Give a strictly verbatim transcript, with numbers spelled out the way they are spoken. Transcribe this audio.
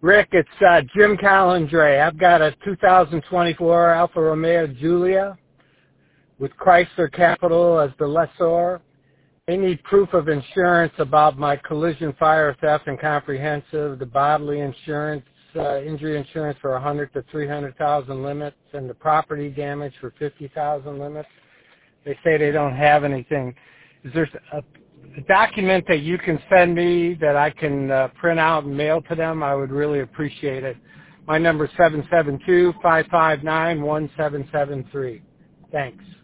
Rick, it's uh, Jim Calendray. I've got a two thousand twenty-four Alfa Romeo Giulia with Chrysler Capital as the lessor. They need proof of insurance about my collision, fire, theft, and comprehensive, the bodily insurance, uh, injury insurance for one hundred to three hundred thousand limits, and the property damage for fifty thousand limits. They say they don't have anything. Is there a, a document that you can send me that I can uh, print out and mail to them? I would really appreciate it. My number is seven seven two, five five nine, one seven seven three. Thanks.